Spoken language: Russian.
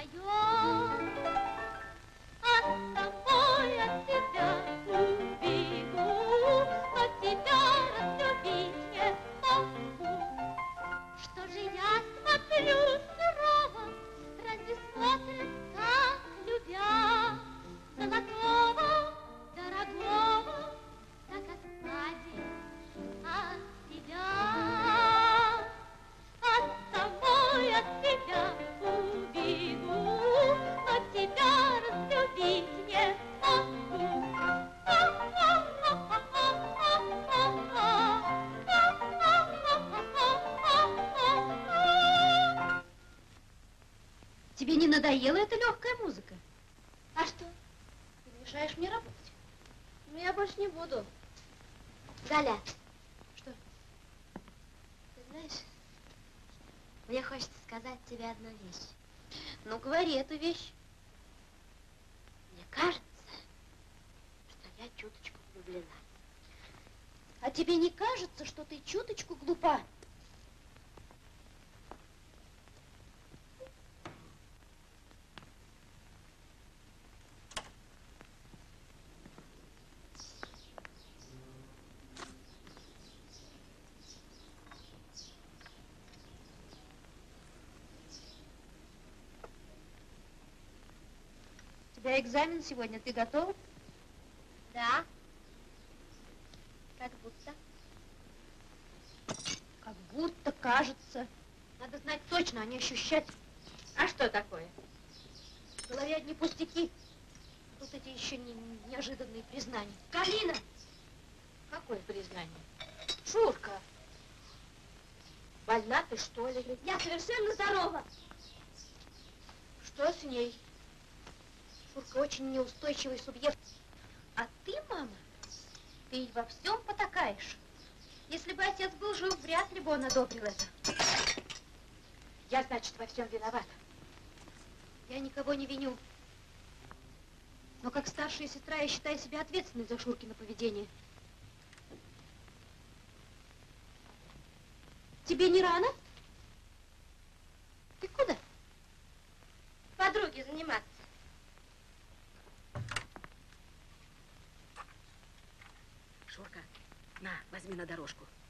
Тебе не надоела эта легкая музыка? А что? Ты мешаешь мне работать. Ну, я больше не буду. Галя. Что? Ты знаешь, мне хочется сказать тебе одну вещь. Ну, говори эту вещь. Мне кажется, что я чуточку влюблена. А тебе не кажется, что ты чуточку глупа? У тебя экзамен сегодня, ты готова? Да. Как будто. Как будто, кажется. Надо знать точно, а не ощущать. А что такое? В голове одни пустяки. Тут эти еще неожиданные признания. Галина! Какое признание? Шурка! Больна ты, что ли? Я совершенно здорова. Что с ней? Шурка очень неустойчивый субъект. А ты, мама, ты во всем потакаешь. Если бы отец был жив, вряд ли бы он одобрил это. Я, значит, во всем виновата. Я никого не виню. Но как старшая сестра я считаю себя ответственной за Шуркино поведение. Тебе не рано? Ты куда? Подруги заниматься. Шурка, на, возьми на дорожку.